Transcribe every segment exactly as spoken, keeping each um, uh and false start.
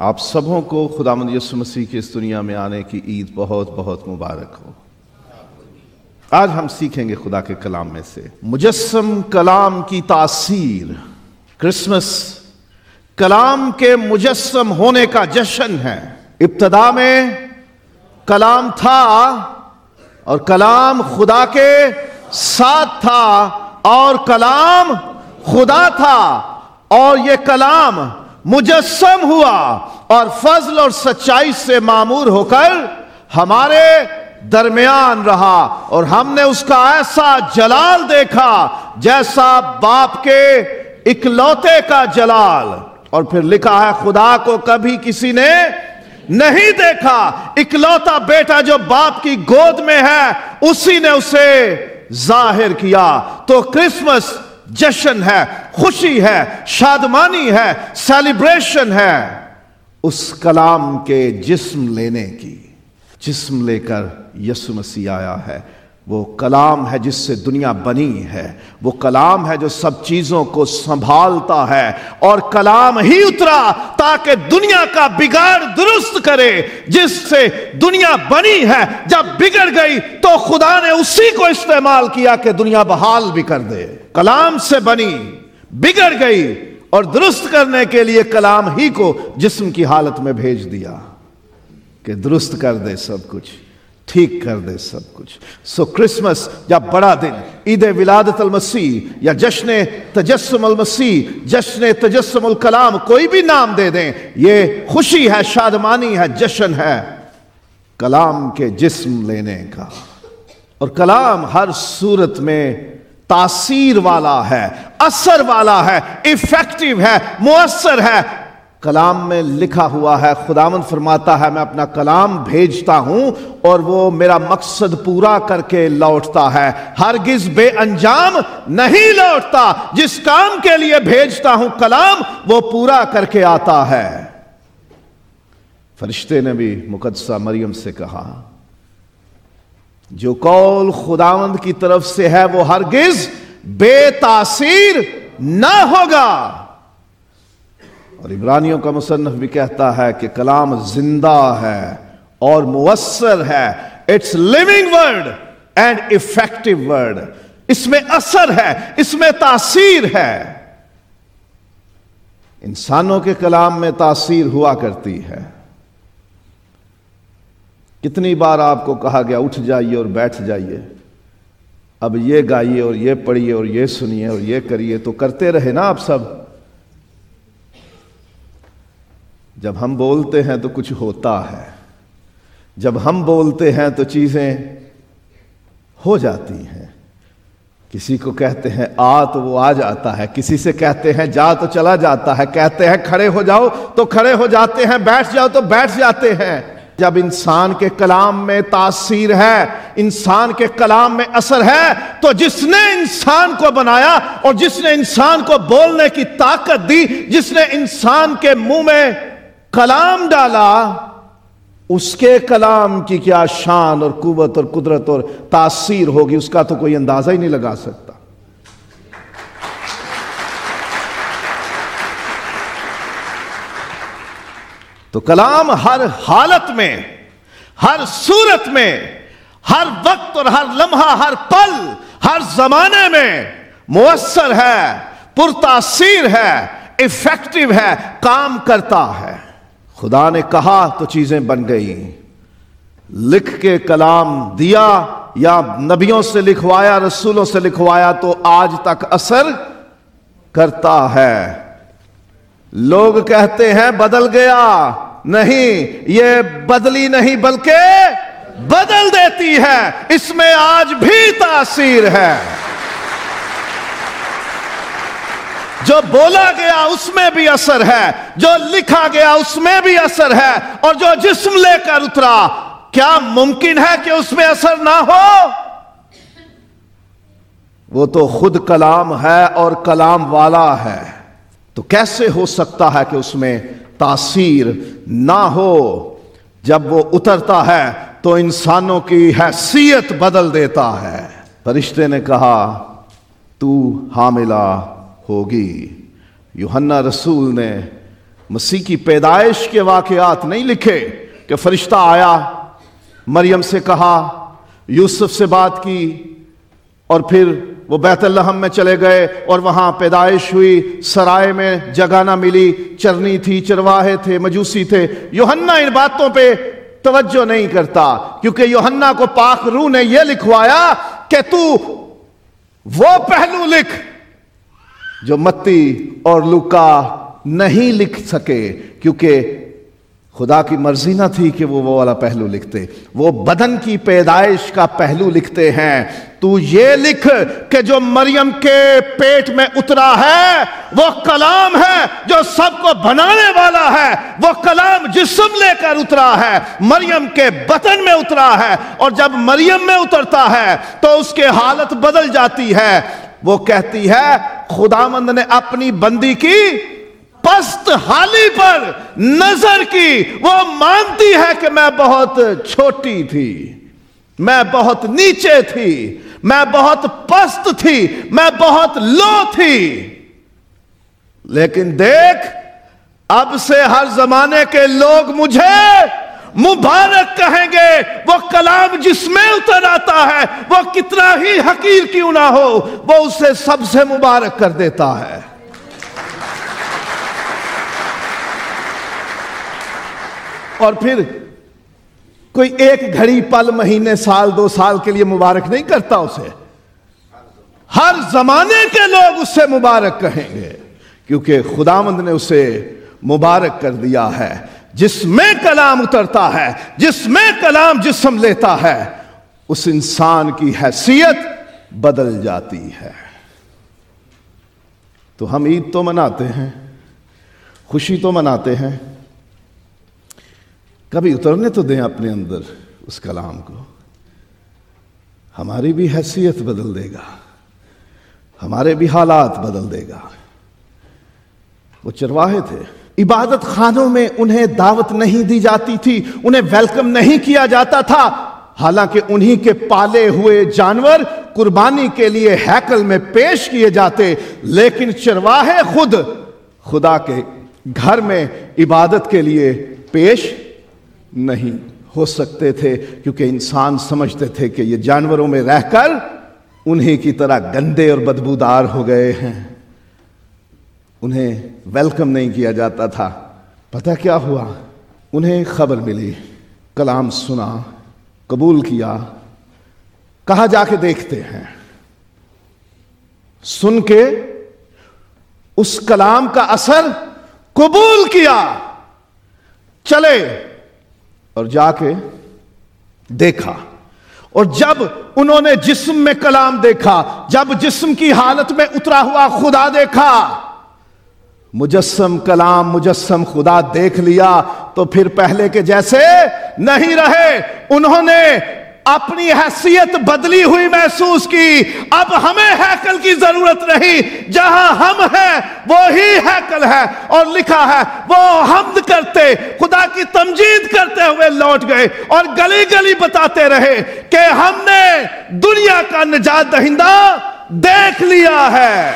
آپ سبوں کو خداوند یسوع مسیح کی اس دنیا میں آنے کی عید بہت بہت مبارک ہو۔ آج ہم سیکھیں گے خدا کے کلام میں سے مجسم کلام کی تاثیر۔ کرسمس کلام کے مجسم ہونے کا جشن ہے۔ ابتدا میں کلام تھا اور کلام خدا کے ساتھ تھا اور کلام خدا تھا، اور یہ کلام مجسم ہوا اور فضل اور سچائی سے معمور ہو کر ہمارے درمیان رہا، اور ہم نے اس کا ایسا جلال دیکھا جیسا باپ کے اکلوتے کا جلال۔ اور پھر لکھا ہے خدا کو کبھی کسی نے نہیں دیکھا، اکلوتا بیٹا جو باپ کی گود میں ہے اسی نے اسے ظاہر کیا۔ تو کرسمس جشن ہے، خوشی ہے، شادمانی ہے، سیلیبریشن ہے اس کلام کے جسم لینے کی۔ جسم لے کر یسوع مسیح آیا ہے۔ وہ کلام ہے جس سے دنیا بنی ہے، وہ کلام ہے جو سب چیزوں کو سنبھالتا ہے، اور کلام ہی اترا تاکہ دنیا کا بگاڑ درست کرے جس سے دنیا بنی ہے۔ جب بگڑ گئی تو خدا نے اسی کو استعمال کیا کہ دنیا بحال بھی کر دے۔ کلام سے بنی، بگڑ گئی، اور درست کرنے کے لیے کلام ہی کو جسم کی حالت میں بھیج دیا کہ درست کر دے سب کچھ، ٹھیک کر دے سب کچھ۔ سو کرسمس یا بڑا دن، عید ولادت المسیح یا جشن تجسم المسیح، جشن تجسم الکلام، کوئی بھی نام دے دیں، یہ خوشی ہے، شادمانی ہے، جشن ہے کلام کے جسم لینے کا۔ اور کلام ہر صورت میں تاثیر والا ہے، اثر والا ہے، ایفیکٹو ہے، مؤثر ہے۔ کلام میں لکھا ہوا ہے، خداوند فرماتا ہے میں اپنا کلام بھیجتا ہوں اور وہ میرا مقصد پورا کر کے لوٹتا ہے، ہرگز بے انجام نہیں لوٹتا۔ جس کام کے لیے بھیجتا ہوں کلام وہ پورا کر کے آتا ہے۔ فرشتے نے بھی مقدسہ مریم سے کہا جو قول خداوند کی طرف سے ہے وہ ہرگز بے تاثیر نہ ہوگا۔ اور عبرانیوں کا مصنف بھی کہتا ہے کہ کلام زندہ ہے اور مؤثر ہے۔ It's living word and effective word. اس میں اثر ہے، اس میں تاثیر ہے۔ انسانوں کے کلام میں تاثیر ہوا کرتی ہے۔ کتنی بار آپ کو کہا گیا اٹھ جائیے اور بیٹھ جائیے، اب یہ گائیے اور یہ پڑھیے اور یہ سنیے اور یہ کریے، تو کرتے رہے نا آپ سب۔ جب ہم بولتے ہیں تو کچھ ہوتا ہے، جب ہم بولتے ہیں تو چیزیں ہو جاتی ہیں۔ کسی کو کہتے ہیں آ تو وہ آ جاتا ہے، کسی سے کہتے ہیں جا تو چلا جاتا ہے، کہتے ہیں کھڑے ہو جاؤ تو کھڑے ہو جاتے ہیں، بیٹھ جاؤ تو بیٹھ جاتے ہیں۔ جب انسان کے کلام میں تاثیر ہے، انسان کے کلام میں اثر ہے، تو جس نے انسان کو بنایا اور جس نے انسان کو بولنے کی طاقت دی، جس نے انسان کے منہ میں کلام ڈالا، اس کے کلام کی کیا شان اور قوت اور قدرت اور تاثیر ہوگی اس کا تو کوئی اندازہ ہی نہیں لگا سکتا۔ تو کلام ہر حالت میں، ہر صورت میں، ہر وقت اور ہر لمحہ، ہر پل، ہر زمانے میں مؤثر ہے، پرتاثیر ہے، ایفیکٹو ہے، کام کرتا ہے۔ خدا نے کہا تو چیزیں بن گئی، لکھ کے کلام دیا یا نبیوں سے لکھوایا، رسولوں سے لکھوایا تو آج تک اثر کرتا ہے۔ لوگ کہتے ہیں بدل گیا، نہیں، یہ بدلی نہیں بلکہ بدل دیتی ہے، اس میں آج بھی تاثیر ہے۔ جو بولا گیا اس میں بھی اثر ہے، جو لکھا گیا اس میں بھی اثر ہے، اور جو جسم لے کر اترا، کیا ممکن ہے کہ اس میں اثر نہ ہو؟ وہ تو خود کلام ہے اور کلام والا ہے، تو کیسے ہو سکتا ہے کہ اس میں تاثیر نہ ہو؟ جب وہ اترتا ہے تو انسانوں کی حیثیت بدل دیتا ہے۔ فرشتے نے کہا تو حاملہ ہوگی۔ یوحنا رسول نے مسیح کی پیدائش کے واقعات نہیں لکھے کہ فرشتہ آیا، مریم سے کہا، یوسف سے بات کی، اور پھر وہ بیت لحم میں چلے گئے اور وہاں پیدائش ہوئی، سرائے میں جگہ نہ ملی، چرنی تھی، چرواہے تھے، مجوسی تھے۔ یوحنا ان باتوں پہ توجہ نہیں کرتا، کیونکہ یوحنا کو پاک روح نے یہ لکھوایا کہ تو وہ پہلو لکھ جو متی اور لوکا نہیں لکھ سکے، کیونکہ خدا کی مرضی نہ تھی کہ وہ وہ والا پہلو لکھتے۔ وہ بدن کی پیدائش کا پہلو لکھتے ہیں۔ تو یہ لکھ کہ جو مریم کے پیٹ میں اترا ہے وہ کلام ہے جو سب کو بنانے والا ہے۔ وہ کلام جسم لے کر اترا ہے، مریم کے بطن میں اترا ہے، اور جب مریم میں اترتا ہے تو اس کے حالت بدل جاتی ہے۔ وہ کہتی ہے خداوند نے اپنی بندی کی پست حالی پر نظر کی۔ وہ مانتی ہے کہ میں بہت چھوٹی تھی، میں بہت نیچے تھی، میں بہت پست تھی، میں بہت لو تھی، لیکن دیکھ اب سے ہر زمانے کے لوگ مجھے مبارک کہیں گے۔ وہ کلام جس میں اتر آتا ہے وہ کتنا ہی حقیر کیوں نہ ہو، وہ اسے سب سے مبارک کر دیتا ہے۔ اور پھر کوئی ایک گھڑی، پل، مہینے، سال، دو سال کے لیے مبارک نہیں کرتا اسے، ہر زمانے کے لوگ اس سے مبارک کہیں گے، کیونکہ خداوند نے اسے مبارک کر دیا ہے۔ جس میں کلام اترتا ہے، جس میں کلام جسم لیتا ہے، اس انسان کی حیثیت بدل جاتی ہے۔ تو ہم عید تو مناتے ہیں، خوشی تو مناتے ہیں، کبھی اترنے تو دیں اپنے اندر اس کلام کو۔ ہماری بھی حیثیت بدل دے گا، ہمارے بھی حالات بدل دے گا۔ وہ چرواہے تھے، عبادت خانوں میں انہیں دعوت نہیں دی جاتی تھی، انہیں ویلکم نہیں کیا جاتا تھا، حالانکہ انہی کے پالے ہوئے جانور قربانی کے لیے ہیکل میں پیش کیے جاتے، لیکن چرواہے خود خدا کے گھر میں عبادت کے لیے پیش نہیں ہو سکتے تھے، کیونکہ انسان سمجھتے تھے کہ یہ جانوروں میں رہ کر انہی کی طرح گندے اور بدبودار ہو گئے ہیں، انہیں ویلکم نہیں کیا جاتا تھا۔ پتہ کیا ہوا؟ انہیں خبر ملی، کلام سنا، قبول کیا، کہا جا کے دیکھتے ہیں۔ سن کے اس کلام کا اثر قبول کیا، چلے اور جا کے دیکھا، اور جب انہوں نے جسم میں کلام دیکھا، جب جسم کی حالت میں اترا ہوا خدا دیکھا، مجسم کلام، مجسم خدا دیکھ لیا، تو پھر پہلے کے جیسے نہیں رہے۔ انہوں نے اپنی حیثیت بدلی ہوئی محسوس کی۔ اب ہمیں ہیکل کی ضرورت نہیں، جہاں ہم ہیں وہی ہیکل ہے، اور لکھا ہے وہ حمد کرتے، خدا کی تمجید کرتے ہوئے لوٹ گئے اور گلی گلی بتاتے رہے کہ ہم نے دنیا کا نجات دہندہ دیکھ لیا ہے۔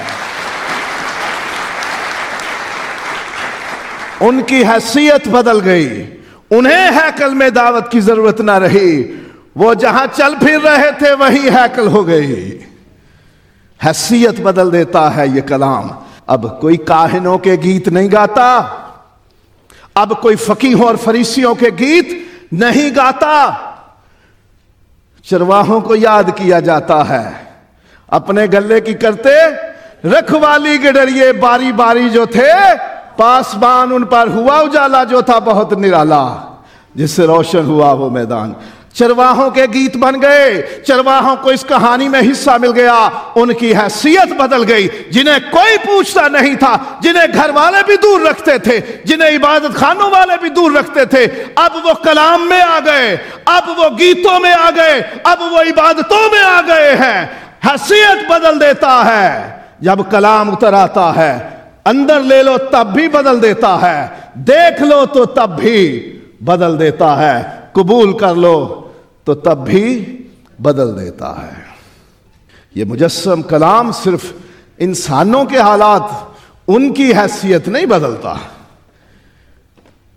ان کی حیثیت بدل گئی، انہیں ہیکل میں دعوت کی ضرورت نہ رہی، وہ جہاں چل پھر رہے تھے وہی ہیکل ہو گئی۔ حیثیت بدل دیتا ہے یہ کلام۔ اب کوئی کاہنوں کے گیت نہیں گاتا، اب کوئی فقیہوں اور فریسیوں کے گیت نہیں گاتا، چرواہوں کو یاد کیا جاتا ہے۔ اپنے گلے کی کرتے رکھوالی کے ڈریے باری باری جو تھے، پاسبان ان پر ہوا اجالا جو تھا بہت نرالا، جس سے روشن ہوا وہ میدان۔ چرواہوں کے گیت بن گئے، چرواہوں کو اس کہانی میں حصہ مل گیا، ان کی حیثیت بدل گئی۔ جنہیں کوئی پوچھتا نہیں تھا، جنہیں گھر والے بھی دور رکھتے تھے، جنہیں عبادت خانوں والے بھی دور رکھتے تھے، اب وہ کلام میں آ گئے، اب وہ گیتوں میں آ گئے، اب وہ عبادتوں میں آ گئے ہیں۔ حیثیت بدل دیتا ہے جب کلام اتر آتا ہے، اندر لے لو تب بھی بدل دیتا ہے، دیکھ لو تو تب بھی بدل دیتا ہے، قبول کر لو تو تب بھی بدل دیتا ہے۔ یہ مجسم کلام صرف انسانوں کے حالات، ان کی حیثیت نہیں بدلتا،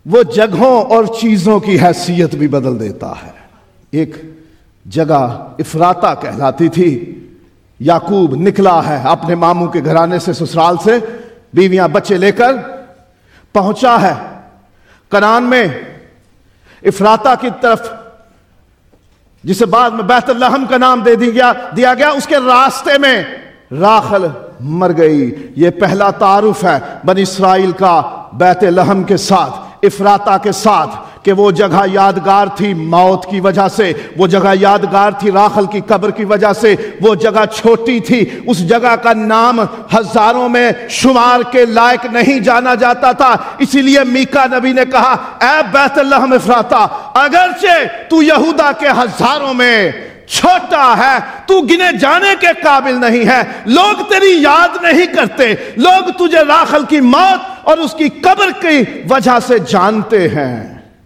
وہ جگہوں اور چیزوں کی حیثیت بھی بدل دیتا ہے۔ ایک جگہ افراطہ کہلاتی تھی، یعقوب نکلا ہے اپنے ماموں کے گھرانے سے، سسرال سے، بیویاں بچے لے کر پہنچا ہے کنعان میں، افراطہ کی طرف، جسے بعد میں بیت لحم کا نام دے دیا دیا گیا۔ اس کے راستے میں راخل مر گئی۔ یہ پہلا تعارف ہے بنی اسرائیل کا بیت لحم کے ساتھ، افراطہ کے ساتھ، کہ وہ جگہ یادگار تھی موت کی وجہ سے، وہ جگہ یادگار تھی راخل کی قبر کی وجہ سے، وہ جگہ چھوٹی تھی، اس جگہ کا نام ہزاروں میں شمار کے لائق نہیں جانا جاتا تھا۔ اسی لیے میکا نبی نے کہا، اے بیت لحم افراطہ، اگرچہ تو یہودا کے ہزاروں میں چھوٹا ہے، تو گنے جانے کے قابل نہیں ہے، لوگ تیری یاد نہیں کرتے، لوگ تجھے راخل کی موت اور اس کی قبر کی وجہ سے جانتے ہیں۔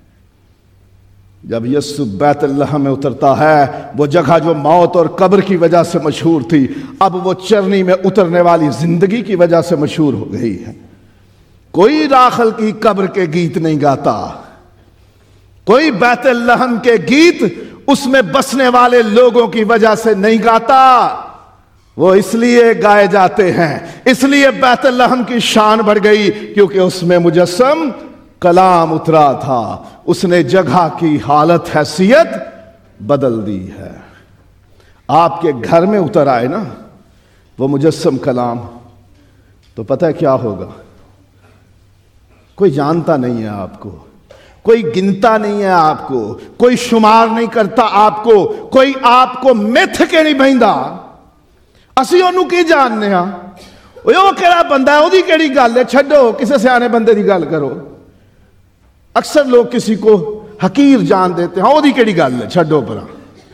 جب یسوع بیت لحم میں اترتا ہے، وہ جگہ جو موت اور قبر کی وجہ سے مشہور تھی، اب وہ چرنی میں اترنے والی زندگی کی وجہ سے مشہور ہو گئی ہے۔ کوئی راخل کی قبر کے گیت نہیں گاتا، کوئی بیت لحم کے گیت اس میں بسنے والے لوگوں کی وجہ سے نہیں گاتا، وہ اس لیے گائے جاتے ہیں، اس لیے بیت لحم کی شان بڑھ گئی کیونکہ اس میں مجسم کلام اترا تھا، اس نے جگہ کی حالت حیثیت بدل دی ہے۔ آپ کے گھر میں اتر آئے نا وہ مجسم کلام، تو پتہ ہے کیا ہوگا؟ کوئی جانتا نہیں ہے آپ کو، کوئی گنتا نہیں ہے آپ کو، کوئی شمار نہیں کرتا آپ کو، کوئی آپ کو متھ کے نہیں بہندا۔ اسی انہوں کی جاننے ہاں، وہ کہڑا بندہ ہے، وہ کہڑی گل ہے، چھڈو، کسی سیانے بندے دی گل کرو۔ اکثر لوگ کسی کو حقیر جان دیتے ہیں، وہ کیڑی گل ہے، چھڈو پرا۔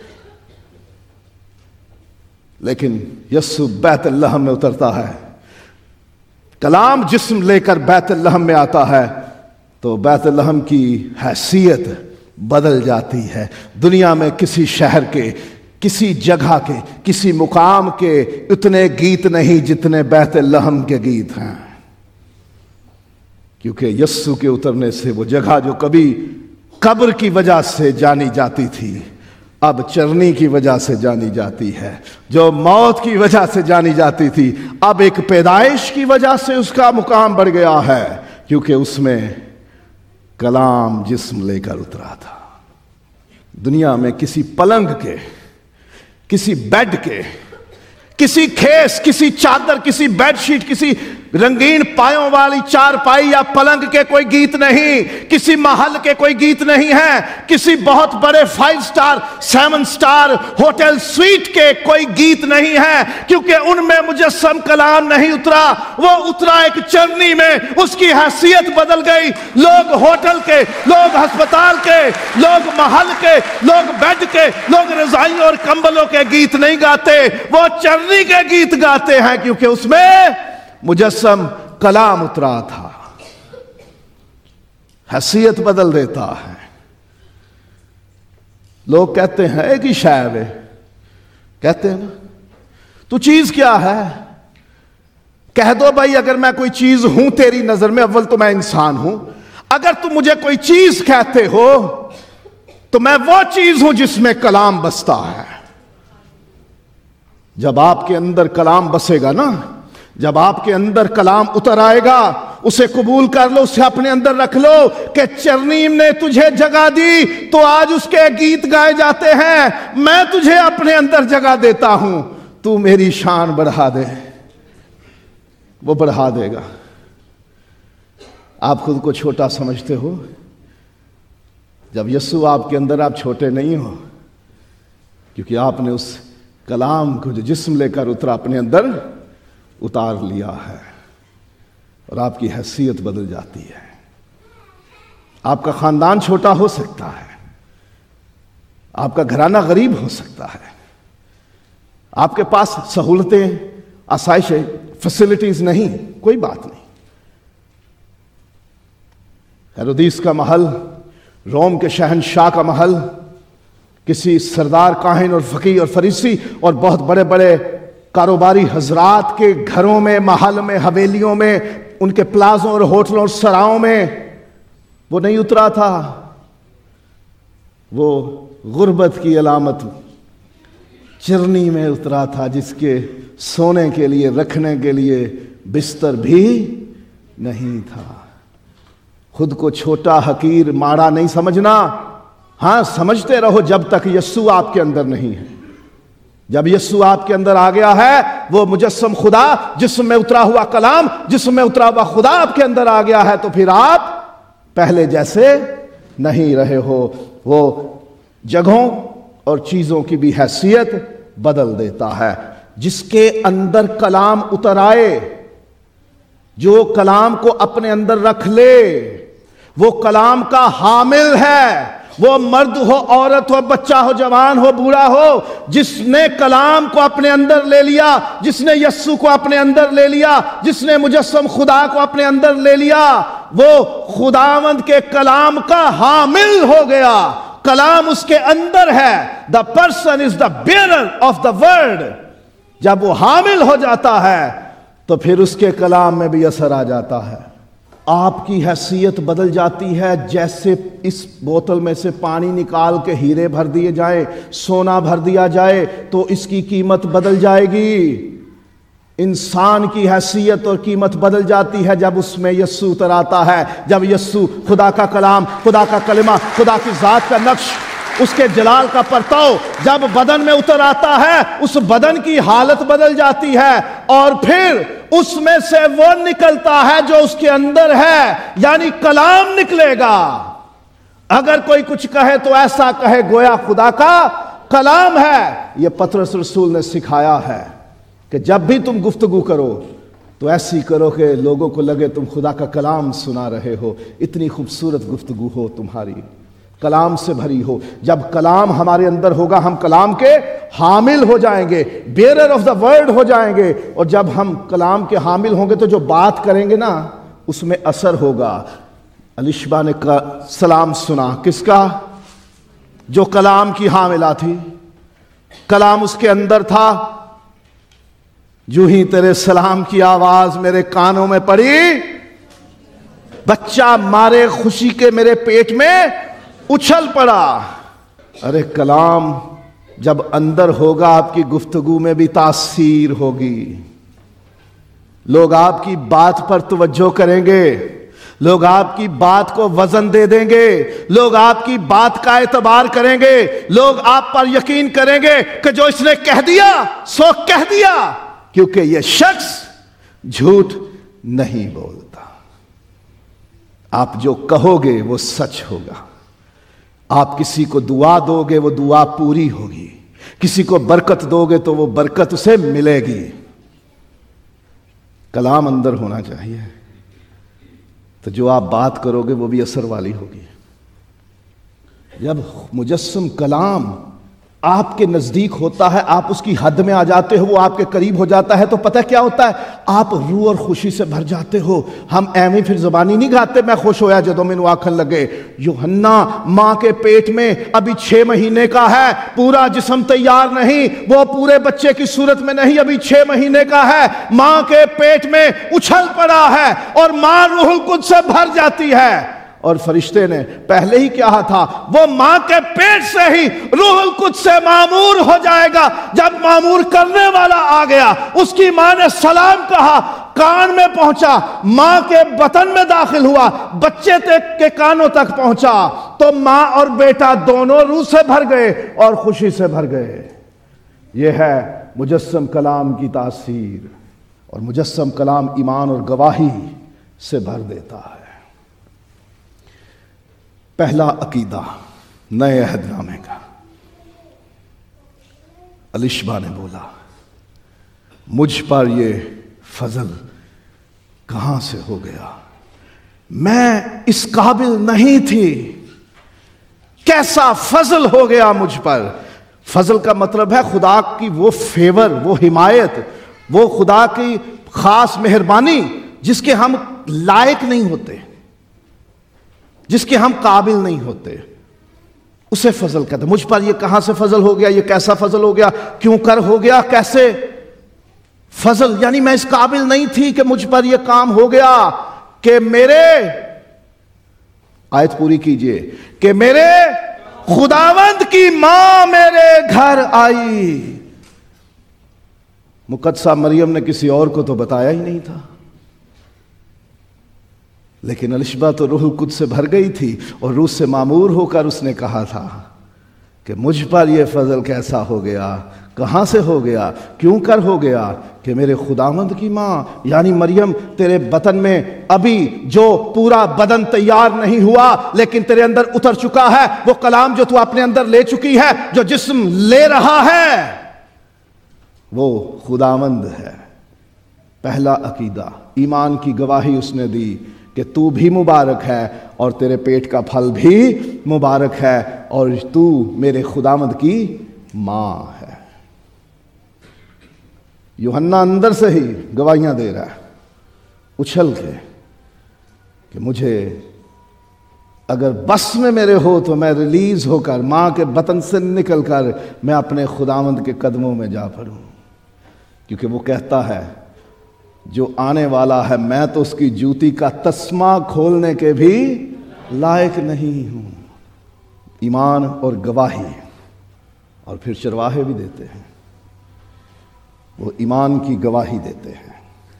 لیکن یسوع بیت لحم میں اترتا ہے، کلام جسم لے کر بیت لحم میں آتا ہے، تو بیت لحم کی حیثیت بدل جاتی ہے۔ دنیا میں کسی شہر کے، کسی جگہ کے، کسی مقام کے اتنے گیت نہیں جتنے بیت لحم کے گیت ہیں، کیونکہ یسوع کے اترنے سے وہ جگہ جو کبھی قبر کی وجہ سے جانی جاتی تھی، اب چرنی کی وجہ سے جانی جاتی ہے۔ جو موت کی وجہ سے جانی جاتی تھی، اب ایک پیدائش کی وجہ سے اس کا مقام بڑھ گیا ہے، کیونکہ اس میں کلام جسم لے کر اترا تھا۔ دنیا میں کسی پلنگ کے، کسی بیڈ کے، کسی کھیس، کسی چادر، کسی بیڈ شیٹ، کسی رنگین پایوں والی چار پائی یا پلنگ کے کوئی گیت نہیں، کسی محل کے کوئی گیت نہیں ہے، کسی بہت بڑے five star seven star hotel suite کے کوئی گیت نہیں ہے، کیونکہ ان میں مجسم کلام نہیں اترا، وہ اترا ایک چرنی میں، اس کی حیثیت بدل گئی۔ لوگ ہوٹل کے، لوگ ہسپتال کے، لوگ محل کے، لوگ بیڈ کے، لوگ رضائیوں اور کمبلوں کے گیت نہیں گاتے، وہ چرنی کے گیت گاتے ہیں، کیونکہ اس میں مجسم کلام اترا تھا۔ حیثیت بدل دیتا ہے۔ لوگ کہتے ہیں ایک ہی شاید ہے، کہتے ہیں نا، تو چیز کیا ہے؟ کہہ دو بھائی، اگر میں کوئی چیز ہوں تیری نظر میں، اول تو میں انسان ہوں، اگر تم مجھے کوئی چیز کہتے ہو تو میں وہ چیز ہوں جس میں کلام بستا ہے۔ جب آپ کے اندر کلام بسے گا نا، جب آپ کے اندر کلام اتر آئے گا، اسے قبول کر لو، اسے اپنے اندر رکھ لو کہ چرنیم نے تجھے جگہ دی تو آج اس کے گیت گائے جاتے ہیں۔ میں تجھے اپنے اندر جگہ دیتا ہوں، تو میری شان بڑھا دے، وہ بڑھا دے گا۔ آپ خود کو چھوٹا سمجھتے ہو، جب یسوع آپ کے اندر، آپ چھوٹے نہیں ہو، کیونکہ آپ نے اس کلام کو جو جسم لے کر اترا اپنے اندر اتار لیا ہے، اور آپ کی حیثیت بدل جاتی ہے۔ آپ کا خاندان چھوٹا ہو سکتا ہے، آپ کا گھرانہ غریب ہو سکتا ہے، آپ کے پاس سہولتیں، آسائشیں، فیسلٹیز نہیں، کوئی بات نہیں۔ ہیرودیس کا محل، روم کے شہنشاہ کا محل، کسی سردار کاہن اور فقیہ اور فریسی اور بہت بڑے بڑے کاروباری حضرات کے گھروں میں، محل میں، حویلیوں میں، ان کے پلازوں اور ہوٹلوں اور سراؤں میں وہ نہیں اترا تھا، وہ غربت کی علامت چرنی میں اترا تھا، جس کے سونے کے لیے رکھنے کے لیے بستر بھی نہیں تھا۔ خود کو چھوٹا حقیر ماڑا نہیں سمجھنا، ہاں سمجھتے رہو جب تک یسوع آپ کے اندر نہیں ہے۔ جب یسوع آپ کے اندر آ گیا ہے، وہ مجسم خدا جسم میں اترا ہوا کلام، جسم میں اترا ہوا خدا آپ کے اندر آ گیا ہے، تو پھر آپ پہلے جیسے نہیں رہے ہو۔ وہ جگہوں اور چیزوں کی بھی حیثیت بدل دیتا ہے۔ جس کے اندر کلام اتر آئے، جو کلام کو اپنے اندر رکھ لے، وہ کلام کا حامل ہے۔ وہ مرد ہو، عورت ہو، بچہ ہو، جوان ہو، بوڑھا ہو، جس نے کلام کو اپنے اندر لے لیا، جس نے یسوع کو اپنے اندر لے لیا، جس نے مجسم خدا کو اپنے اندر لے لیا، وہ خداوند کے کلام کا حامل ہو گیا۔ کلام اس کے اندر ہے۔ The person is the bearer of the word۔ جب وہ حامل ہو جاتا ہے تو پھر اس کے کلام میں بھی اثر آ جاتا ہے۔ آپ کی حیثیت بدل جاتی ہے۔ جیسے اس بوتل میں سے پانی نکال کے ہیرے بھر دیے جائیں، سونا بھر دیا جائے تو اس کی قیمت بدل جائے گی۔ انسان کی حیثیت اور قیمت بدل جاتی ہے جب اس میں یسوع اتر آتا ہے۔ جب یسوع خدا کا کلام، خدا کا کلمہ، خدا کی ذات کا نقش، اس کے جلال کا پرتاؤ جب بدن میں اتر آتا ہے، اس بدن کی حالت بدل جاتی ہے، اور پھر اس میں سے وہ نکلتا ہے جو اس کے اندر ہے، یعنی کلام نکلے گا۔ اگر کوئی کچھ کہے تو ایسا کہے گویا خدا کا کلام ہے۔ یہ پطرس رسول نے سکھایا ہے کہ جب بھی تم گفتگو کرو تو ایسی کرو کہ لوگوں کو لگے تم خدا کا کلام سنا رہے ہو۔ اتنی خوبصورت گفتگو ہو تمہاری، کلام سے بھری ہو۔ جب کلام ہمارے اندر ہوگا ہم کلام کے حامل ہو جائیں گے، بیئرر آف دا ورڈ ہو جائیں گے، اور جب ہم کلام کے حامل ہوں گے تو جو بات کریں گے نا اس میں اثر ہوگا۔ الشبا نے سلام سنا، کس کا؟ جو کلام کی حاملہ تھی، کلام اس کے اندر تھا۔ جو ہی تیرے سلام کی آواز میرے کانوں میں پڑی، بچہ مارے خوشی کے میرے پیٹ میں اچھل پڑا۔ ارے کلام جب اندر ہوگا آپ کی گفتگو میں بھی تاثیر ہوگی۔ لوگ آپ کی بات پر توجہ کریں گے، لوگ آپ کی بات کو وزن دے دیں گے، لوگ آپ کی بات کا اعتبار کریں گے، لوگ آپ پر یقین کریں گے کہ جو اس نے کہہ دیا سو کہہ دیا، کیونکہ یہ شخص جھوٹ نہیں بولتا۔ آپ جو کہو گے وہ سچ ہوگا۔ آپ کسی کو دعا دو گے وہ دعا پوری ہوگی، کسی کو برکت دو گے تو وہ برکت اسے ملے گی۔ کلام اندر ہونا چاہیے تو جو آپ بات کرو گے وہ بھی اثر والی ہوگی۔ جب مجسم کلام آپ کے نزدیک ہوتا ہے، آپ اس کی حد میں آ جاتے ہو، وہ آپ کے قریب ہو جاتا ہے، تو پتہ کیا ہوتا ہے؟ آپ روح اور خوشی سے بھر جاتے ہو۔ ہم ایویں پھر زبانی نہیں گاتے میں خوش ہویا جدوں مینوں آکھن لگے۔ یوحنا ماں کے پیٹ میں ابھی چھ مہینے کا ہے، پورا جسم تیار نہیں، وہ پورے بچے کی صورت میں نہیں، ابھی چھ مہینے کا ہے، ماں کے پیٹ میں اچھل پڑا ہے اور ماں روح القدس سے بھر جاتی ہے۔ اور فرشتے نے پہلے ہی کہا تھا وہ ماں کے پیٹ سے ہی روح القدس سے معمور ہو جائے گا۔ جب معمور کرنے والا آ گیا، اس کی ماں نے سلام کہا، کان میں پہنچا، ماں کے بطن میں داخل ہوا، بچے تک کے کانوں تک پہنچا، تو ماں اور بیٹا دونوں روح سے بھر گئے اور خوشی سے بھر گئے۔ یہ ہے مجسم کلام کی تاثیر، اور مجسم کلام ایمان اور گواہی سے بھر دیتا ہے۔ پہلا عقیدہ نئے عہد نامے کا، الشبا نے بولا مجھ پر یہ فضل کہاں سے ہو گیا؟ میں اس قابل نہیں تھی، کیسا فضل ہو گیا مجھ پر۔ فضل کا مطلب ہے خدا کی وہ فیور، وہ حمایت، وہ خدا کی خاص مہربانی جس کے ہم لائق نہیں ہوتے، جس کے ہم قابل نہیں ہوتے، اسے فضل کہتے ہیں۔ مجھ پر یہ کہاں سے فضل ہو گیا؟ یہ کیسا فضل ہو گیا؟ کیوں کر ہو گیا؟ کیسے فضل؟ یعنی میں اس قابل نہیں تھی کہ مجھ پر یہ کام ہو گیا کہ میرے آیت پوری کیجئے کہ میرے خداوند کی ماں میرے گھر آئی۔ مقدسہ مریم نے کسی اور کو تو بتایا ہی نہیں تھا، لیکن الشبہ تو روح القدس سے بھر گئی تھی، اور روح سے معمور ہو کر اس نے کہا تھا کہ مجھ پر یہ فضل کیسا ہو گیا، کہاں سے ہو گیا، کیوں کر ہو گیا کہ میرے خداوند کی ماں یعنی مریم تیرے بطن میں ابھی جو پورا بدن تیار نہیں ہوا لیکن تیرے اندر اتر چکا ہے، وہ کلام جو تو اپنے اندر لے چکی ہے، جو جسم لے رہا ہے، وہ خداوند ہے۔ پہلا عقیدہ، ایمان کی گواہی اس نے دی کہ تو بھی مبارک ہے اور تیرے پیٹ کا پھل بھی مبارک ہے، اور تو میرے خداوند کی ماں ہے۔ یوحنا اندر سے ہی گواہیاں دے رہا ہے اچھل کے کہ مجھے اگر بس میں میرے ہو تو میں ریلیز ہو کر ماں کے بطن سے نکل کر میں اپنے خداوند کے قدموں میں جا پڑوں، کیونکہ وہ کہتا ہے جو آنے والا ہے میں تو اس کی جوتی کا تسمہ کھولنے کے بھی لائق نہیں ہوں۔ ایمان اور گواہی، اور پھر چرواہے بھی دیتے ہیں، وہ ایمان کی گواہی دیتے ہیں،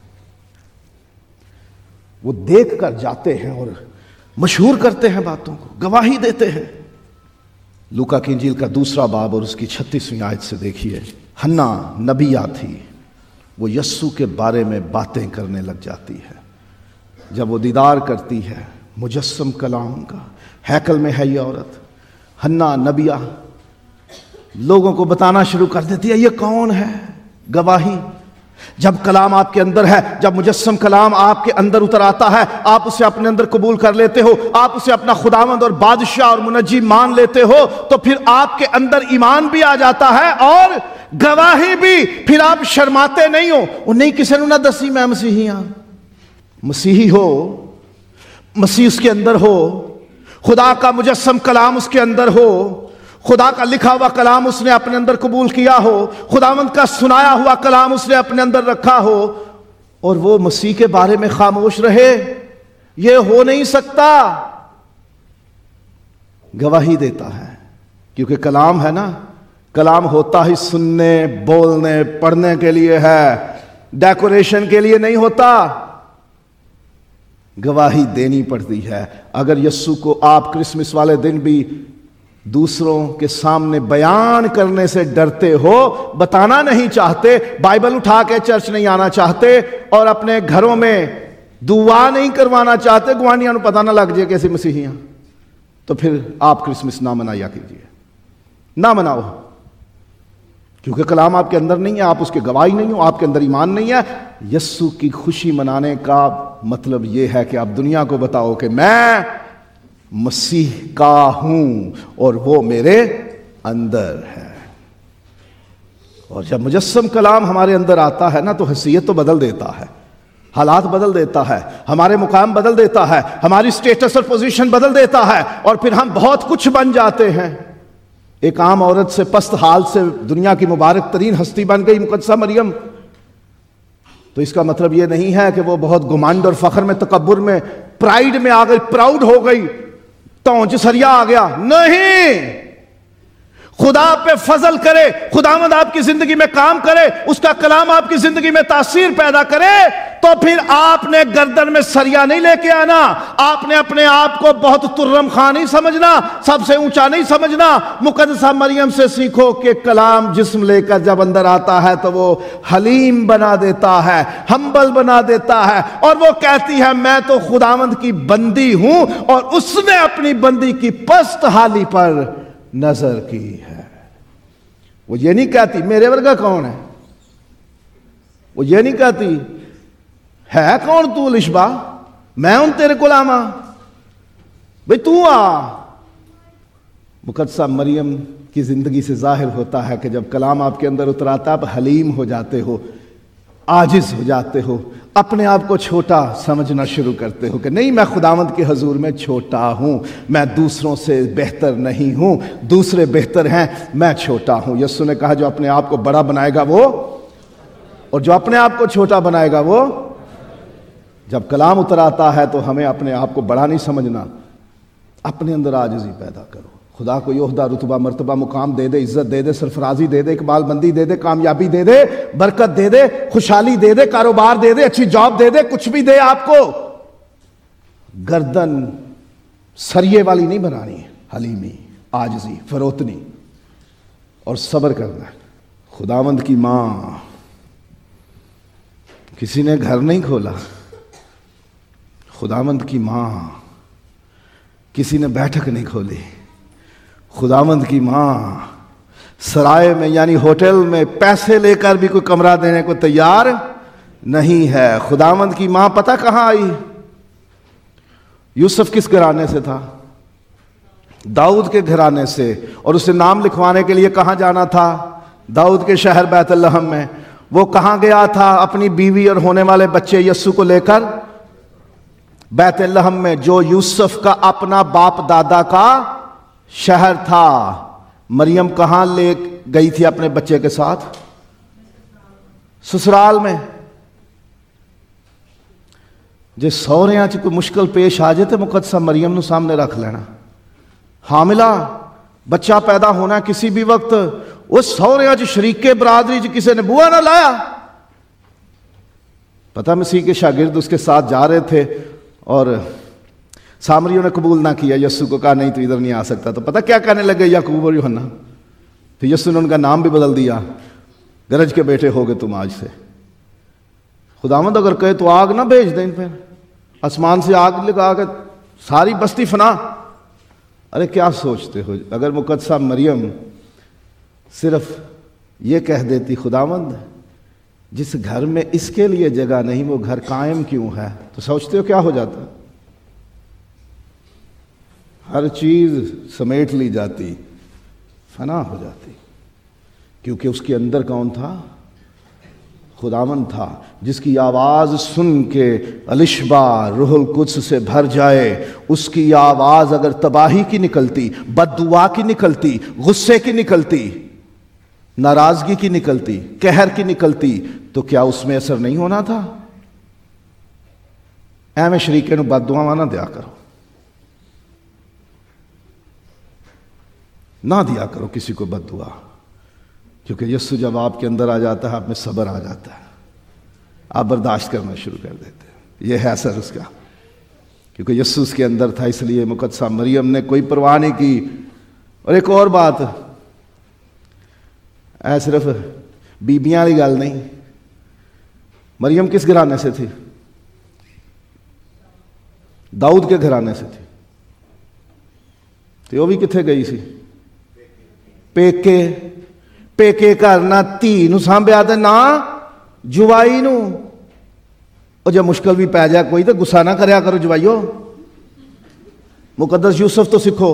وہ دیکھ کر جاتے ہیں اور مشہور کرتے ہیں باتوں کو، گواہی دیتے ہیں۔ لوکا کی انجیل کا دوسرا باب اور اس کی چھتیسویں آیت سے دیکھیے، حنا نبیہ تھی، وہ یسوع کے بارے میں باتیں کرنے لگ جاتی ہے۔ جب وہ دیدار کرتی ہے مجسم کلام کا، ہیکل میں ہے یہ عورت حنا نبیہ، لوگوں کو بتانا شروع کر دیتی ہے یہ کون ہے۔ گواہی، جب کلام آپ کے اندر ہے، جب مجسم کلام آپ کے اندر اتر آتا ہے، آپ اسے اپنے اندر قبول کر لیتے ہو، آپ اسے اپنا خداوند اور بادشاہ اور منجی مان لیتے ہو، تو پھر آپ کے اندر ایمان بھی آ جاتا ہے اور گواہی بھی۔ پھر آپ شرماتے نہیں ہو، وہ نہیں کسی نے نہ دسی میں مسیحی ہاں۔ مسیحی ہو، مسیح اس کے اندر ہو، خدا کا مجسم کلام اس کے اندر ہو، خدا کا لکھا ہوا کلام اس نے اپنے اندر قبول کیا ہو، خداوند کا سنایا ہوا کلام اس نے اپنے اندر رکھا ہو، اور وہ مسیح کے بارے میں خاموش رہے، یہ ہو نہیں سکتا۔ گواہی دیتا ہے، کیونکہ کلام ہے نا، کلام ہوتا ہی سننے، بولنے، پڑھنے کے لیے ہے، ڈیکوریشن کے لیے نہیں ہوتا۔ گواہی دینی پڑتی ہے۔ اگر یسوع کو آپ کرسمس والے دن بھی دوسروں کے سامنے بیان کرنے سے ڈرتے ہو، بتانا نہیں چاہتے، بائبل اٹھا کے چرچ نہیں آنا چاہتے، اور اپنے گھروں میں دعا نہیں کروانا چاہتے، گوانیاں نو پتہ نہ لگ جائے کیسے مسیحیاں، تو پھر آپ کرسمس نہ منایا کیجیے، نہ مناؤ، کیونکہ کلام آپ کے اندر نہیں ہے، آپ اس کے گواہی نہیں ہو، آپ کے اندر ایمان نہیں ہے۔ یسوع کی خوشی منانے کا مطلب یہ ہے کہ آپ دنیا کو بتاؤ کہ میں مسیح کا ہوں اور وہ میرے اندر ہے۔ اور جب مجسم کلام ہمارے اندر آتا ہے نا، تو حیثیت تو بدل دیتا ہے، حالات بدل دیتا ہے، ہمارے مقام بدل دیتا ہے، ہماری سٹیٹس اور پوزیشن بدل دیتا ہے، اور پھر ہم بہت کچھ بن جاتے ہیں۔ ایک عام عورت سے، پست حال سے دنیا کی مبارک ترین ہستی بن گئی مقدسہ مریم۔ تو اس کا مطلب یہ نہیں ہے کہ وہ بہت گمانڈ اور فخر میں، تکبر میں، پرائیڈ میں آ گئی، پراؤڈ ہو گئی، تونچ سریا آ گیا، نہیں۔ خدا پہ فضل کرے، خداوند آپ کی زندگی میں کام کرے، اس کا کلام آپ کی زندگی میں تاثیر پیدا کرے، تو پھر آپ نے گردن میں سریا نہیں لے کے آنا، آپ نے اپنے آپ کو بہت ترم خان نہیں سمجھنا، سب سے اونچا نہیں سمجھنا۔ مقدسہ مریم سے سیکھو کہ کلام جسم لے کر جب اندر آتا ہے تو وہ حلیم بنا دیتا ہے، ہمبل بنا دیتا ہے، اور وہ کہتی ہے میں تو خداوند کی بندی ہوں، اور اس نے اپنی بندی کی پست حالی پر نظر کی ہے۔ وہ یہ نہیں کہتی میرے ورگا کون ہے، وہ یہ نہیں کہتی ہے کون تو لشبا، میں ہوں تیرے غلام، بھئی تو آ۔ مقدسہ مریم کی زندگی سے ظاہر ہوتا ہے کہ جب کلام آپ کے اندر اتراتا آپ حلیم ہو جاتے ہو، عاجز ہو جاتے ہو، اپنے آپ کو چھوٹا سمجھنا شروع کرتے ہو کہ نہیں میں خداوند کے حضور میں چھوٹا ہوں، میں دوسروں سے بہتر نہیں ہوں، دوسرے بہتر ہیں، میں چھوٹا ہوں۔ یسوع نے کہا جو اپنے آپ کو بڑا بنائے گا وہ، اور جو اپنے آپ کو چھوٹا بنائے گا وہ۔ جب کلام اتر آتا ہے تو ہمیں اپنے آپ کو بڑا نہیں سمجھنا، اپنے اندر عاجزی پیدا کرو. خدا کو یہ عہدہ، رتبہ، مرتبہ، مقام دے دے، عزت دے دے، سرفرازی دے دے، اقبال بندی دے دے، کامیابی دے دے، برکت دے دے، خوشحالی دے دے، کاروبار دے دے، اچھی جاب دے دے، کچھ بھی دے آپ کو. گردن سریے والی نہیں بنانی ہے. حلیمی، عاجزی، فروتنی اور صبر کرنا ہے. خداوند کی ماں، کسی نے گھر نہیں کھولا، خداوند کی ماں کسی نے بیٹھک نہیں کھولی. خداوند کی ماں سرائے میں یعنی ہوٹل میں پیسے لے کر بھی کوئی کمرہ دینے کو تیار نہیں ہے. خداوند کی ماں پتہ کہاں آئی؟ یوسف کس گھرانے سے تھا؟ داؤد کے گھرانے سے. اور اسے نام لکھوانے کے لیے کہاں جانا تھا؟ داؤد کے شہر بیت لحم میں. وہ کہاں گیا تھا اپنی بیوی اور ہونے والے بچے یسوع کو لے کر؟ بیت لحم میں، جو یوسف کا اپنا باپ دادا کا شہر تھا. مریم کہاں لے گئی تھی اپنے بچے کے ساتھ؟ سسرال میں. جے سوہریاں چ کوئی مشکل پیش آ جائے تو مقدسہ مریم نو سامنے رکھ لینا. حاملہ بچہ پیدا ہونا کسی بھی وقت، وہ سوہریاں چ شریکے برادری چ کسی نے بوا نہ لایا. پتہ مسیح کے شاگرد اس کے ساتھ جا رہے تھے اور سامریوں نے قبول نہ کیا. یسوع کو کہا نہیں تو ادھر نہیں آ سکتا. تو پتہ کیا کہنے لگے یعقوب اور یوحنا؟ تو یسوع نے ان کا نام بھی بدل دیا. گرج کے بیٹے ہوگے تم آج سے. خداوند اگر کہے تو آگ نہ بھیج دیں پھر، آسمان سے آگ لگا کے ساری بستی فنا. ارے کیا سوچتے ہو؟ اگر مقدسہ مریم صرف یہ کہہ دیتی خداوند جس گھر میں اس کے لیے جگہ نہیں وہ گھر قائم کیوں ہے، تو سوچتے ہو کیا ہو جاتا؟ ہر چیز سمیٹ لی جاتی، فنا ہو جاتی. کیونکہ اس کے اندر کون تھا؟ خداوند تھا، جس کی آواز سن کے الشبا روح القدس سے بھر جائے. اس کی آواز اگر تباہی کی نکلتی، بد دعا کی نکلتی، غصے کی نکلتی، ناراضگی کی نکلتی، قہر کی نکلتی، تو کیا اس میں اثر نہیں ہونا تھا؟ اے میں شریکے نو بد دعاواں نہ دیا کرو، نہ دیا کرو کسی کو بد دعا. کیونکہ یسوع جب آپ کے اندر آ جاتا ہے آپ میں صبر آ جاتا ہے، آپ برداشت کرنا شروع کر دیتے ہیں. یہ ہے اثر اس کا. کیونکہ یسوع اس کے اندر تھا، اس لیے مقدسہ مریم نے کوئی پرواہ نہیں کی. اور ایک اور بات، اے صرف بیبیاں والی گل نہیں. مریم کس گھرانے سے تھی؟ داؤد کے گھرانے سے تھی. تو وہ بھی کتنے گئی سی؟ پیکے. پیکے گھر نہ دھی نو سانبھیا تے نہ جوائی نو. اور جب مشکل بھی پی جائے کوئی تو غصہ نہ کریا کرو جوائیو. مقدس یوسف تو سیکھو،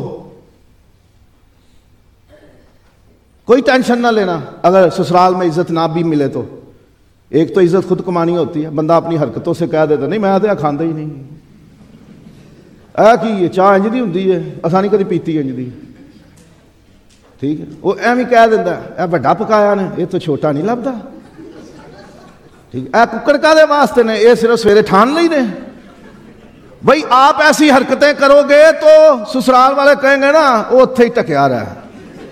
کوئی ٹینشن نہ لینا اگر سسرال میں عزت نہ بھی ملے تو. ایک تو عزت خود کمانی ہوتی ہے. بندہ اپنی حرکتوں سے کہہ دیتا نہیں میں تو کھاندہ ہی نہیں، اے کی یہ چاہ انج دی ہوندی ہے، اساں نہیں کدی پیتی انج دی. ٹھیک ہے، وہ ایویں کہہ دینا اے بڑا پکایا نے، یہ تو چھوٹا نہیں لبدا. ٹھیک، اے ککڑ کادے واسطے نے، یہ صرف سویرے ٹھان لئی نے. بھائی آپ ایسی حرکتیں کرو گے تو سسرال والے کہیں گے نا وہ اتھے ہی ٹکیا رہا ہے.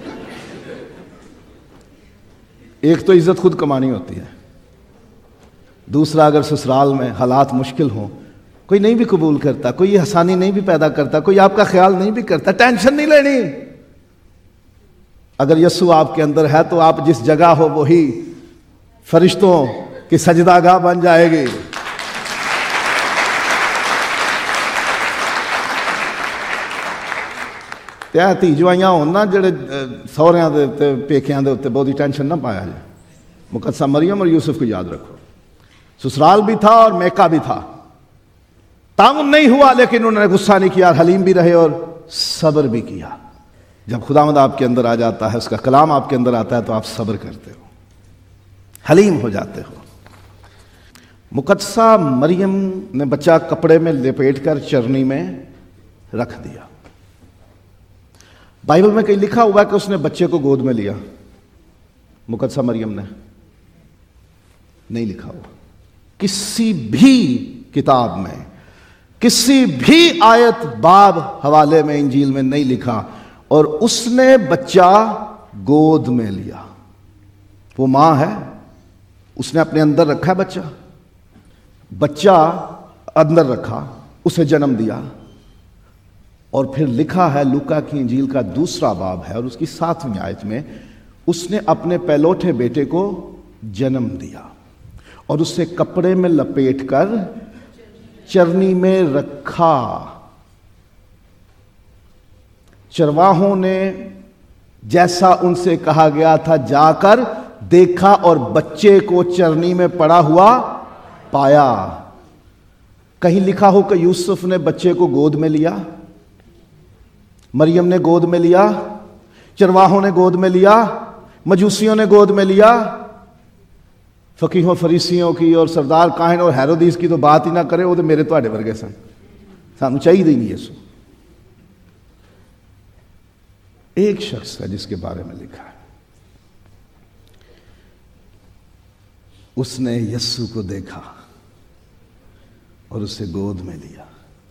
ایک تو عزت خود کمانی ہوتی ہے، دوسرا اگر سسرال میں حالات مشکل ہوں، کوئی نہیں بھی قبول کرتا، کوئی آسانی نہیں بھی پیدا کرتا، کوئی آپ کا خیال نہیں بھی کرتا، ٹینشن نہیں لینی. اگر یسوع آپ کے اندر ہے تو آپ جس جگہ ہو وہی فرشتوں کی سجدہ گاہ بن جائے گی. تی جوائیاں ہونا جڑے سہریاں دے تے پیکیاں دے اتنے بہت ٹینشن نہ پایا جائے. مقدسہ مریم اور یوسف کو یاد رکھو، سسرال بھی تھا اور میکا بھی تھا. تعاون نہیں ہوا لیکن انہوں نے غصہ نہیں کیا، حلیم بھی رہے اور صبر بھی کیا. جب خداوند آپ کے اندر آ جاتا ہے، اس کا کلام آپ کے اندر آتا ہے تو آپ صبر کرتے ہو، حلیم ہو جاتے ہو. مقدسہ مریم نے بچہ کپڑے میں لپیٹ کر چرنی میں رکھ دیا. بائبل میں کہیں لکھا ہوا ہے کہ اس نے بچے کو گود میں لیا. مقدسہ مریم نے نہیں لکھا ہوا کسی بھی کتاب میں کسی بھی آیت باب حوالے میں انجیل میں نہیں لکھا. اور اس نے بچہ گود میں لیا. وہ ماں ہے, اس نے اپنے اندر رکھا ہے بچہ, بچہ اندر رکھا, اسے جنم دیا. اور پھر لکھا ہے لوکا کی انجیل کا دوسرا باب ہے اور اس کی ساتویں آیت میں, اس نے اپنے پہلوٹے بیٹے کو جنم دیا اور اسے کپڑے میں لپیٹ کر چرنی میں رکھا. چرواہوں نے جیسا ان سے کہا گیا تھا جا کر دیکھا اور بچے کو چرنی میں پڑا ہوا پایا. کہیں لکھا ہو کہ یوسف نے بچے کو گود میں لیا, مریم نے گود میں لیا, چرواہوں نے گود میں لیا, مجوسیوں نے گود میں لیا. فقیہوں فریسیوں کی اور سردار کاہن اور ہیرودیس کی تو بات ہی نہ کرے, وہ تو میرے تواڈے ورگے سن, سانو چاہیے ہی نہیں یسوع. ایک شخص ہے جس کے بارے میں لکھا ہے, اس نے یسوع کو دیکھا اور اسے گود میں لیا.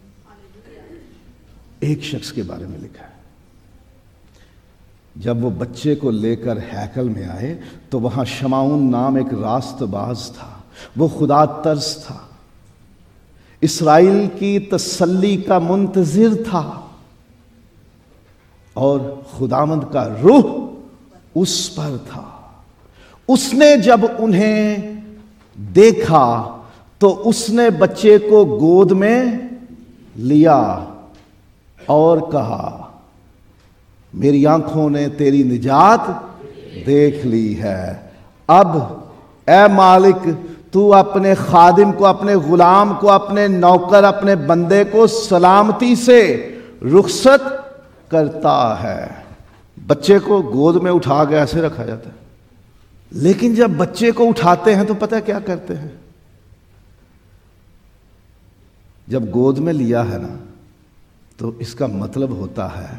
ایک شخص کے بارے میں لکھا ہے, جب وہ بچے کو لے کر ہیکل میں آئے تو وہاں شمعون نام ایک راست باز تھا. وہ خدا ترس تھا, اسرائیل کی تسلی کا منتظر تھا, اور خداوند کا روح اس پر تھا. اس نے جب انہیں دیکھا تو اس نے بچے کو گود میں لیا اور کہا, میری آنکھوں نے تیری نجات دیکھ لی ہے. اب اے مالک تو اپنے خادم کو, اپنے غلام کو, اپنے نوکر, اپنے بندے کو سلامتی سے رخصت کرتا ہے. بچے کو گود میں اٹھا کے ایسے رکھا جاتا ہے, لیکن جب بچے کو اٹھاتے ہیں تو پتہ کیا کرتے ہیں؟ جب گود میں لیا ہے نا تو اس کا مطلب ہوتا ہے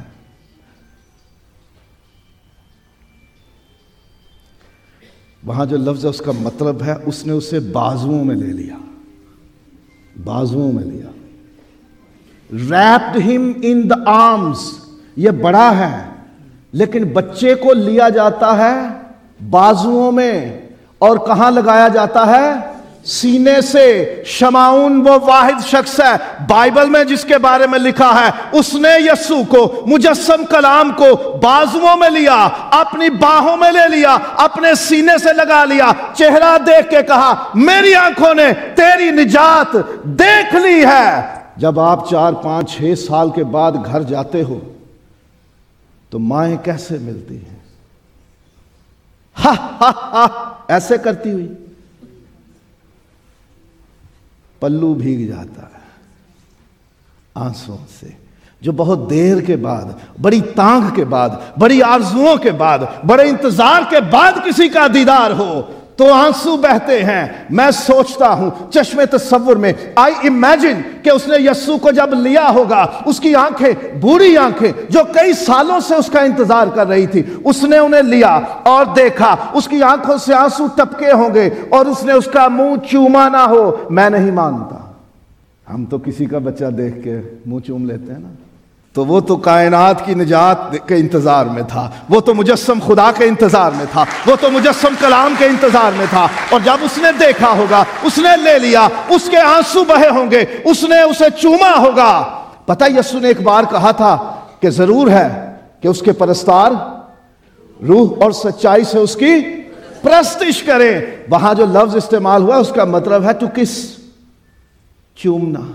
وہاں جو لفظ ہے اس کا مطلب ہے اس نے اسے بازوؤں میں لے لیا, بازوؤں میں لیا. wrapped him in the arms. یہ بڑا ہے لیکن بچے کو لیا جاتا ہے بازوؤں میں, اور کہاں لگایا جاتا ہے؟ سینے سے. شمعون وہ واحد شخص ہے بائبل میں جس کے بارے میں لکھا ہے اس نے یسوع کو, مجسم کلام کو بازوؤں میں لیا, اپنی باہوں میں لے لیا, اپنے سینے سے لگا لیا, چہرہ دیکھ کے کہا میری آنکھوں نے تیری نجات دیکھ لی ہے. جب آپ چار پانچ چھ سال کے بعد گھر جاتے ہو تو مائیں کیسے ملتی ہیں؟ ہا ہا ہا ایسے کرتی ہوئی, پلو بھیگ جاتا ہے آنسوں سے. جو بہت دیر کے بعد, بڑی تانگ کے بعد, بڑی آرزوؤں کے بعد, بڑے انتظار کے بعد کسی کا دیدار ہو تو آنسو بہتے ہیں. میں سوچتا ہوں چشمے تصور میں, آئی امیجن کہ اس نے یسوع کو جب لیا ہوگا, اس کی آنکھیں, بوڑھی آنکھیں جو کئی سالوں سے اس کا انتظار کر رہی تھی, اس نے انہیں لیا اور دیکھا, اس کی آنکھوں سے آنسو ٹپکے ہوں گے اور اس نے اس کا منہ چوما نہ ہو. میں نہیں مانتا. ہم تو کسی کا بچہ دیکھ کے منہ چوم لیتے ہیں نا. تو وہ تو کائنات کی نجات کے انتظار میں تھا, وہ تو مجسم خدا کے انتظار میں تھا, وہ تو مجسم کلام کے انتظار میں تھا. اور جب اس نے دیکھا ہوگا, اس نے لے لیا, اس کے آنسو بہے ہوں گے, اس نے اسے چوما ہوگا. پتہ یسوع نے ایک بار کہا تھا کہ ضرور ہے کہ اس کے پرستار روح اور سچائی سے اس کی پرستش کریں. وہاں جو لفظ استعمال ہوا اس کا مطلب ہے ٹو کس, چومنا.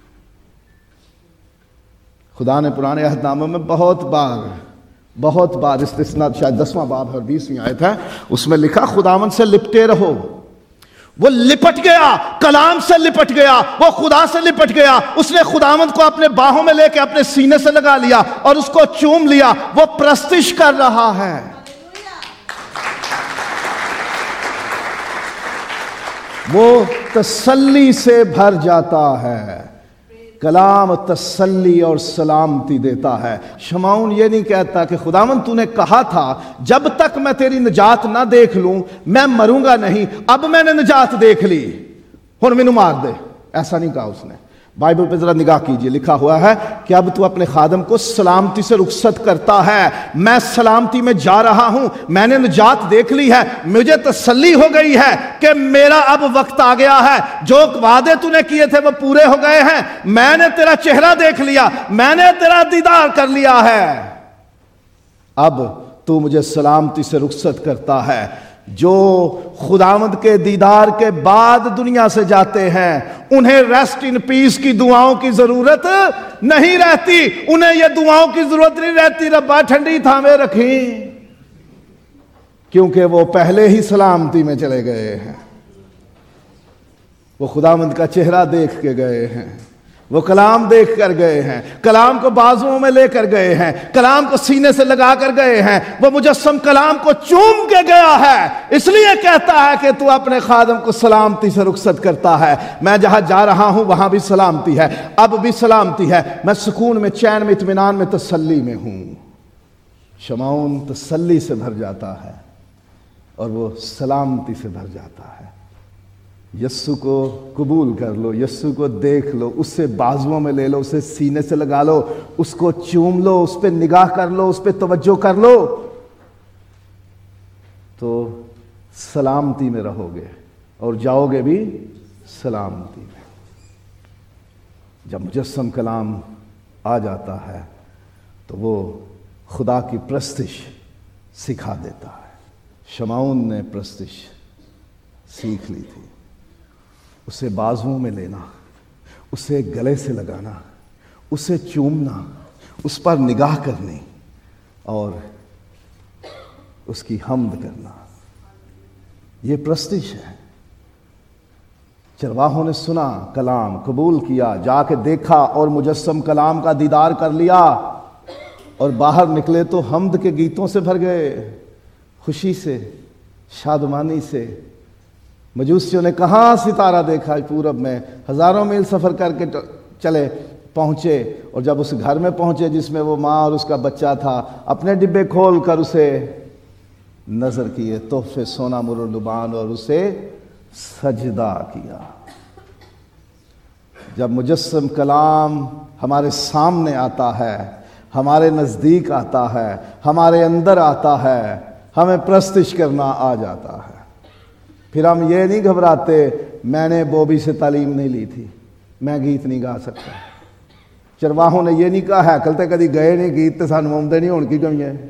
خدا نے پرانے عہد نامے میں بہت بار بہت بار استثناء, شاید دسواں باب ہے اور بیسویں آیت ہے, اس میں لکھا خداوند سے لپٹے رہو. وہ لپٹ گیا, کلام سے لپٹ گیا, وہ خدا سے لپٹ گیا. اس نے خداوند کو اپنے باہوں میں لے کے اپنے سینے سے لگا لیا اور اس کو چوم لیا. وہ پرستش کر رہا ہے. وہ تسلی سے بھر جاتا ہے. کلام تسلی اور سلامتی دیتا ہے. شمعون یہ نہیں کہتا کہ خداوند تو نے کہا تھا جب تک میں تیری نجات نہ دیکھ لوں میں مروں گا نہیں, اب میں نے نجات دیکھ لی ہن مینوں مار دے. ایسا نہیں کہا اس نے. بائبل پہ ذرا نگاہ کیجئے، لکھا ہوا ہے کہ اب تو اپنے خادم کو سلامتی سے رخصت کرتا ہے، میں سلامتی میں جا رہا ہوں، میں نے نجات دیکھ لی ہے، مجھے تسلی ہو گئی ہے کہ میرا اب وقت آ گیا ہے، جو وعدے تو نے کیے تھے وہ پورے ہو گئے ہیں، میں نے تیرا چہرہ دیکھ لیا، میں نے تیرا دیدار کر لیا ہے، اب تو مجھے سلامتی سے رخصت کرتا ہے۔ جو خداوند کے دیدار کے بعد دنیا سے جاتے ہیں انہیں ریسٹ ان پیس کی دعاؤں کی ضرورت نہیں رہتی، انہیں یہ دعاؤں کی ضرورت نہیں رہتی ربا ٹھنڈی تھامے رکھیں، کیونکہ وہ پہلے ہی سلامتی میں چلے گئے ہیں، وہ خداوند کا چہرہ دیکھ کے گئے ہیں، وہ کلام دیکھ کر گئے ہیں، کلام کو بازوؤں میں لے کر گئے ہیں، کلام کو سینے سے لگا کر گئے ہیں، وہ مجسم کلام کو چوم کے گیا ہے، اس لیے کہتا ہے کہ تو اپنے خادم کو سلامتی سے رخصت کرتا ہے۔ میں جہاں جا رہا ہوں وہاں بھی سلامتی ہے، اب بھی سلامتی ہے، میں سکون میں، چین میں، اطمینان میں، تسلی میں ہوں۔ شمعون تسلی سے بھر جاتا ہے اور وہ سلامتی سے بھر جاتا ہے۔ یسوع کو قبول کر لو، یسوع کو دیکھ لو، اس سے بازوؤں میں لے لو، اسے سینے سے لگا لو، اس کو چوم لو، اس پہ نگاہ کر لو، اس پہ توجہ کر لو، تو سلامتی میں رہو گے اور جاؤ گے بھی سلامتی میں۔ جب مجسم کلام آ جاتا ہے تو وہ خدا کی پرستش سکھا دیتا ہے۔ شمعون نے پرستش سیکھ لی تھی، اسے بازوؤں میں لینا، اسے گلے سے لگانا، اسے چومنا، اس پر نگاہ کرنی اور اس کی حمد کرنا، یہ پرستش ہے۔ چرواہوں نے سنا کلام، قبول کیا، جا کے دیکھا اور مجسم کلام کا دیدار کر لیا، اور باہر نکلے تو حمد کے گیتوں سے بھر گئے، خوشی سے، شادمانی سے۔ مجوسیوں نے کہاں ستارہ دیکھا پورب میں، ہزاروں میل سفر کر کے چلے پہنچے، اور جب اس گھر میں پہنچے جس میں وہ ماں اور اس کا بچہ تھا، اپنے ڈبے کھول کر اسے نظر کیے، تحفے سونا مر و لبان، اور اسے سجدہ کیا۔ جب مجسم کلام ہمارے سامنے آتا ہے، ہمارے نزدیک آتا ہے، ہمارے اندر آتا ہے، ہمیں پرستش کرنا آ جاتا ہے۔ پھر ہم یہ نہیں گھبراتے میں نے بوبی سے تعلیم نہیں لی تھی، میں گیت نہیں گا سکتا۔ چرواہوں نے یہ نہیں کہا ہے کل تک کدی گئے نہیں گیت تے سانوں آؤندے نہیں ہون کی کمی ہے۔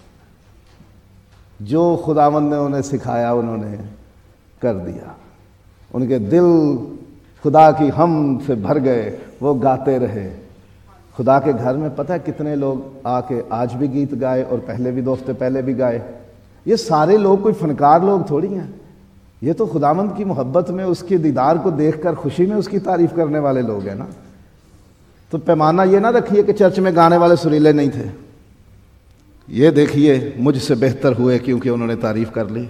جو خداوند نے انہیں سکھایا انہوں نے کر دیا، ان کے دل خدا کی حمد سے بھر گئے، وہ گاتے رہے۔ خدا کے گھر میں پتہ ہے کتنے لوگ آ کے آج بھی گیت گائے اور پہلے بھی دو ہفتے پہلے بھی گائے۔ یہ سارے لوگ کوئی فنکار لوگ تھوڑی ہیں، یہ تو خداوند کی محبت میں، اس کے دیدار کو دیکھ کر خوشی میں اس کی تعریف کرنے والے لوگ ہیں نا۔ تو پیمانہ یہ نہ رکھیے کہ چرچ میں گانے والے سریلے نہیں تھے، یہ دیکھیے مجھ سے بہتر ہوئے کیونکہ انہوں نے تعریف کر لی۔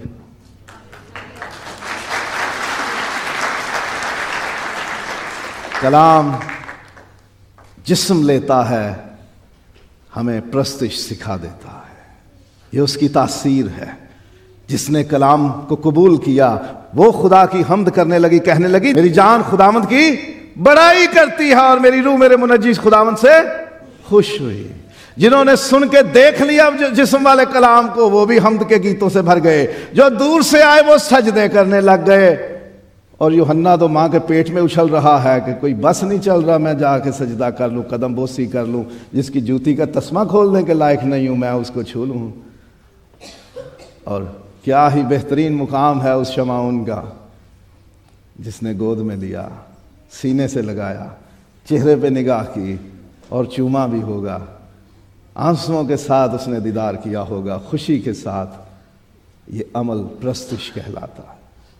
کلام جسم لیتا ہے، ہمیں پرستش سکھا دیتا ہے، یہ اس کی تاثیر ہے۔ جس نے کلام کو قبول کیا وہ خدا کی حمد کرنے لگی، کہنے لگی میری جان خداوند کی بڑائی کرتی ہے اور میری روح میرے منجز خداوند سے خوش ہوئی۔ جنہوں نے سن کے دیکھ لیا جسم والے کلام کو وہ بھی حمد کے گیتوں سے بھر گئے، جو دور سے آئے وہ سجدے کرنے لگ گئے۔ اور یوحنا تو ماں کے پیٹ میں اچھل رہا ہے کہ کوئی بس نہیں چل رہا میں جا کے سجدہ کر لوں، قدم بوسی کر لوں، جس کی جوتی کا تسمہ کھولنے کے لائق نہیں ہوں میں اس کو چھو لوں۔ اور کیا ہی بہترین مقام ہے اس شمعون کا، جس نے گود میں لیا، سینے سے لگایا، چہرے پہ نگاہ کی اور چوما بھی ہوگا، آنسوؤں کے ساتھ اس نے دیدار کیا ہوگا، خوشی کے ساتھ۔ یہ عمل پرستش کہلاتا ہے۔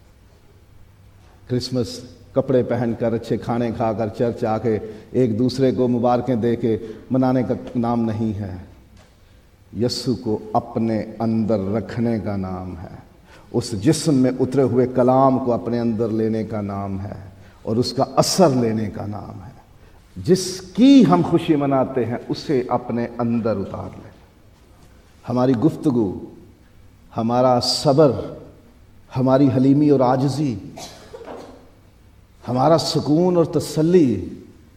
کرسمس کپڑے پہن کر، اچھے کھانے کھا کر، چرچ آ کے ایک دوسرے کو مبارکیں دے کے منانے کا نام نہیں ہے، یسوع کو اپنے اندر رکھنے کا نام ہے، اس جسم میں اترے ہوئے کلام کو اپنے اندر لینے کا نام ہے اور اس کا اثر لینے کا نام ہے۔ جس کی ہم خوشی مناتے ہیں اسے اپنے اندر اتار لیں۔ ہماری گفتگو، ہمارا صبر، ہماری حلیمی اور عاجزی، ہمارا سکون اور تسلی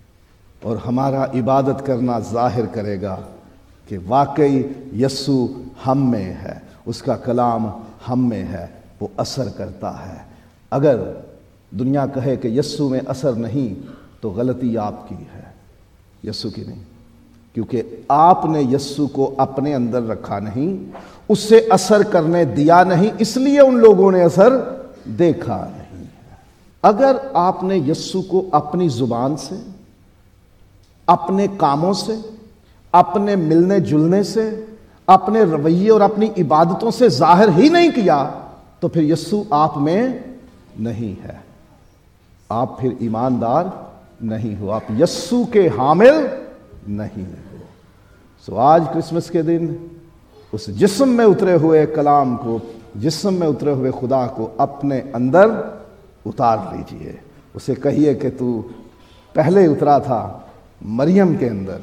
اور ہمارا عبادت کرنا ظاہر کرے گا کہ واقعی یسوع ہم میں ہے، اس کا کلام ہم میں ہے، وہ اثر کرتا ہے۔ اگر دنیا کہے کہ یسوع میں اثر نہیں تو غلطی آپ کی ہے، یسوع کی نہیں، کیونکہ آپ نے یسوع کو اپنے اندر رکھا نہیں، اس سے اثر کرنے دیا نہیں، اس لیے ان لوگوں نے اثر دیکھا نہیں ہے۔ اگر آپ نے یسوع کو اپنی زبان سے، اپنے کاموں سے، اپنے ملنے جلنے سے، اپنے رویے اور اپنی عبادتوں سے ظاہر ہی نہیں کیا تو پھر یسوع آپ میں نہیں ہے، آپ پھر ایماندار نہیں ہو، آپ یسوع کے حامل نہیں ہو۔ سو آج کرسمس کے دن اس جسم میں اترے ہوئے کلام کو، جسم میں اترے ہوئے خدا کو اپنے اندر اتار لیجئے، اسے کہیے کہ تو پہلے اترا تھا مریم کے اندر،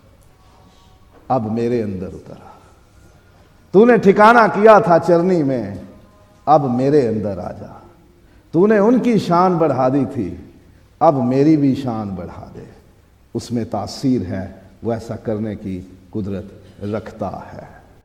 اب میرے اندر اترا، تو نے ٹھکانہ کیا تھا چرنی میں، اب میرے اندر آ جا، تو نے ان کی شان بڑھا دی تھی، اب میری بھی شان بڑھا دے۔ اس میں تاثیر ہے، وہ ایسا کرنے کی قدرت رکھتا ہے۔